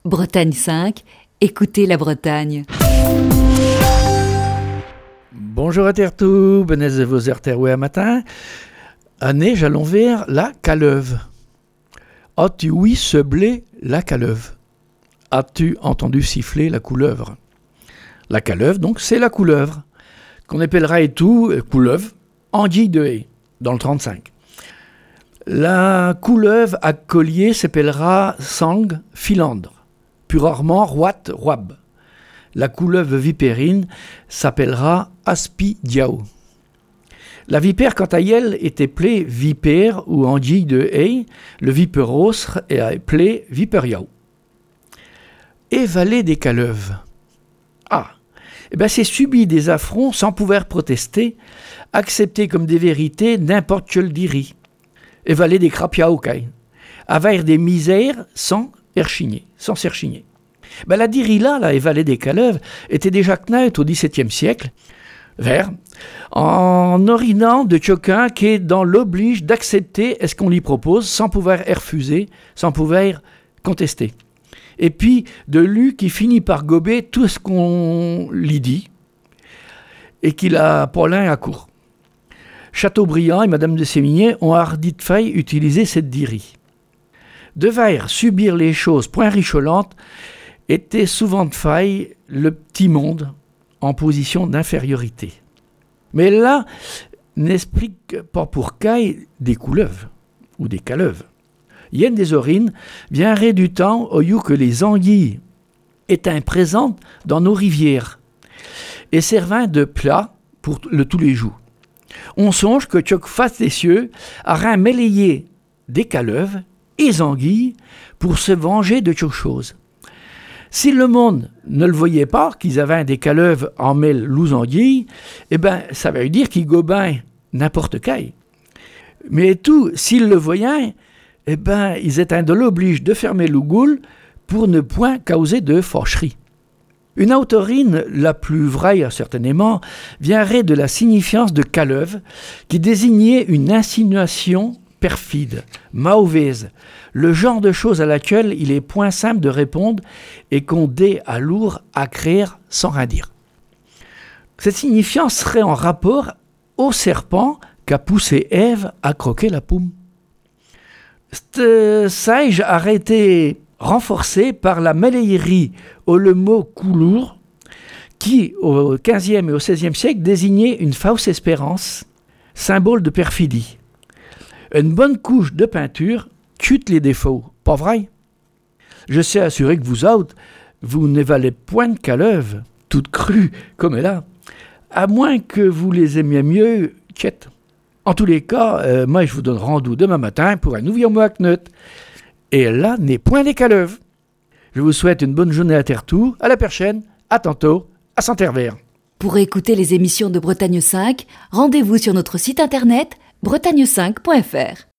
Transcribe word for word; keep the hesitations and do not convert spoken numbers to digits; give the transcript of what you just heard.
Bretagne cinq, écoutez la Bretagne. Bonjour à Tertou, benez de vos terroué à matin. Année, j'allons vers la caleuve. As-tu oui seblé la caleuve? As-tu entendu siffler la couleuvre? La caleuve, donc, c'est la couleuvre, qu'on appellera et tout, couleuvre, anguille de haie, dans le trente-cinq. La couleuvre à collier s'appellera sang filandre, plus rarement roite roab. La couleuvre vipérine s'appellera aspidiao. La vipère, quant à elle, est appelée vipère ou anguille de haie. Le viperos est appelé viperiao. Et valet des caleuves. Ah, eh ben c'est subir des affronts sans pouvoir protester, accepter comme des vérités n'importe quel diri. Et valet des crapiao, avoir des misères sans erchigner, sans s'erchigner. Ben la diri-là, la valet des caleuves, était déjà knaut au dix-septième siècle, vers, en orinant de quelqu'un qui est dans l'oblige d'accepter ce qu'on lui propose sans pouvoir refuser, sans pouvoir contester. Et puis de lui qui finit par gober tout ce qu'on lui dit et qu'il a Paulin à court. Chateaubriand et Madame de Sévigné ont hardi de faille utiliser cette diri. Devoir subir les choses point richolantes était souvent de faille le petit monde en position d'infériorité. Mais là, n'explique pas pour caille des couleuvres ou des caleuves. Yen des orines viendrait du temps au lieu que les anguilles étaient présentes dans nos rivières et servant de plat pour le tous les jours. On songe que Tchoc face des cieux a un mêlé des caleuves et des anguilles pour se venger de quelque chose. Si le monde ne le voyait pas, qu'ils avaient des caleuves en mêle lous anguilles, eh ben, ça veut dire qu'ils gobaient n'importe quel. Mais tout, s'ils le voyaient, eh ben, ils étaient de l'oblige de fermer le goule pour ne point causer de fâcherie. Une autorine, la plus vraie certainement, viendrait de la signifiance de caleuve, qui désignait une insinuation perfide, mauvaise, le genre de choses à laquelle il est point simple de répondre et qu'on dé à lourd à créer sans rien dire. Cette signifiance serait en rapport au serpent qu'a poussé Ève à croquer la pomme. Cette sage a été renforcé par la mêleillerie au le mot coulour, qui, au quinzième et au seizième siècle, désignait une fausse espérance, symbole de perfidie. Une bonne couche de peinture tue les défauts, pas vrai? Je sais assurer que vous autres, vous ne valez point de caleuve, toute crue comme elle a, à moins que vous les aimiez mieux, tchète. En tous les cas, euh, moi je vous donne rendez-vous demain matin pour un nouveau mois à Knut. Et là n'est point des caleuves. Je vous souhaite une bonne journée à Tertou, à la prochaine, à tantôt, à Saint-Herbert. Pour écouter les émissions de Bretagne cinq, rendez-vous sur notre site internet bretagne cinq point f r.